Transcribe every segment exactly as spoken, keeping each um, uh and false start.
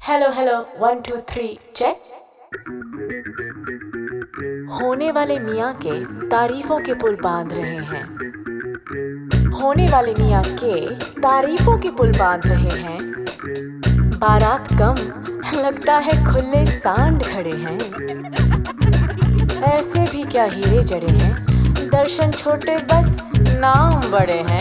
Hello hello one two three check. होने वाले मियाँ के तारीफों के पुल बांध रहे हैं। होने वाले मियाँ के तारीफों के पुल बांध रहे हैं। बारात कम लगता है खुले सांड खड़े हैं। ऐसे भी क्या हीरे जड़े हैं, दर्शन छोटे बस नाम बड़े हैं।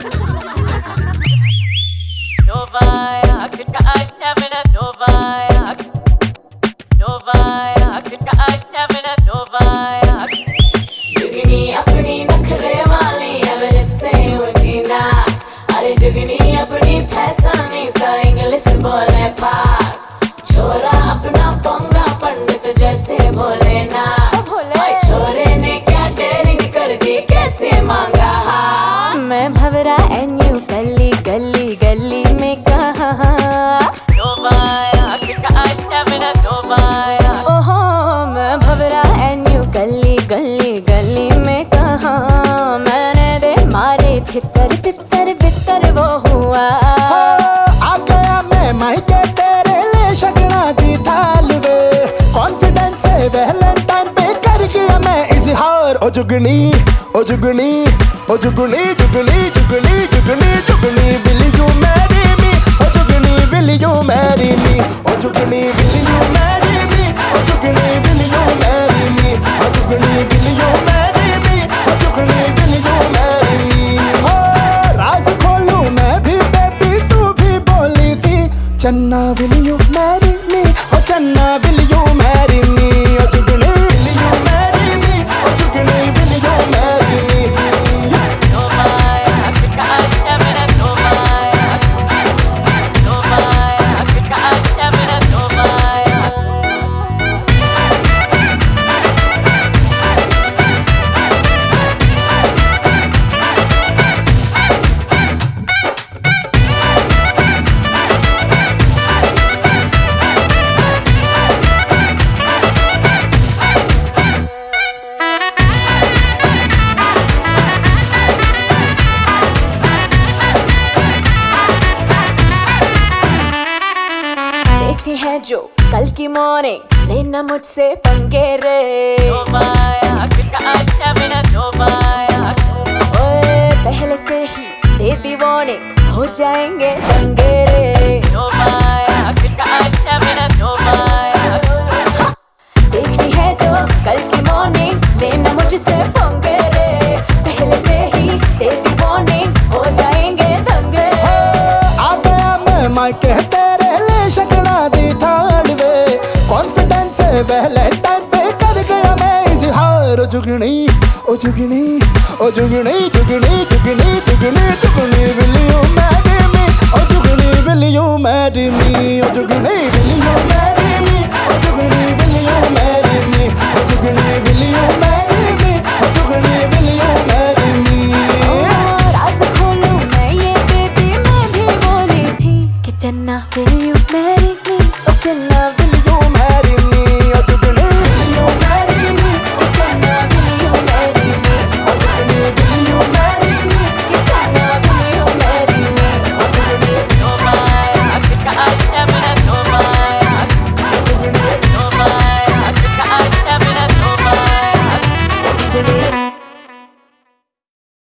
जुगनी अपनी नखरे वाली एवरेस्ट से ऊंची ना, अरे जुगनी अपनी फैसानी सा इंग्लिश बोले पास। छोरा अपना पोंगा पंडित जैसे बोले ना, भाई छोरे ने क्या डेयरिंग कर दी, कैसे मांगा हाँ। मैं भवरा एन्यू गली गली गली में कहा ओहो, मैं भवरा एन्यू गली गली गली में कहा। मैंने दे मारे छितर तितर बितर वो हुआ। आ गया मैं मायके तेरे ले शगना दी थाल वे, कॉन्फिडेंस से वैलेंटाइन पे कर गया मैं इजहार। ओ जुगनी ओ जुगनी ओ जुगनी जुगनी जुगनी जुगनी जुगनी विल यू मैरी मी, ओ जुगनी विल यू मैरी मी, ओ जुगनी विल यू मैरी मी, ओ जुगनी विल यू मैरी मी, ओ जुगनी विल यू मैरी मी, ओ जुगनी विल यू मैरी मी। हो राज खोलूं मैं भी बेबी, तू भी बोली थी चन्ना विल यू मैरी मी, ओ चन्ना विल यू मैरी मी, ओ जुगनी विल यू मैरी मी, ओ जुगनी विल यू मैरी मी। देखनी है जो कल की मॉर्निंग, लेना मुझसे पंगे रे। ओए पहले से ही दे दी वार्निंग, हो जाएंगे दंगे रे। हाँ, देखनी है जो कल की मॉर्निंग, लेना मुझसे पंगे रे। पहले से ही दे दी वार्निंग, हो जाएंगे दंगे। आ गया मैं मायके तेरे ले शगना दी थाल वे, कॉन्फिडेंस से वैलेंटाइन पे कर गया मैं इजहार। ओ जुगनी ओ जुगनी ओ जुगनी जुगनी जुगनी जुगनी जुगनी विल यू मैरी मी, ओ जुगनी विल यू मैरी मी, ओ जुगनी विल यू मैरी मी, ओ जुगनी विल यू मैरी मी, ओ जुगनी विल यू मैरी मी, ओ जुगनी विल यू मैरी मी। राज खोलूं मैं ये बेबी, मैं भी बोली थी कि चन्ना विल यू मैरी मी, ओ चन्ना विल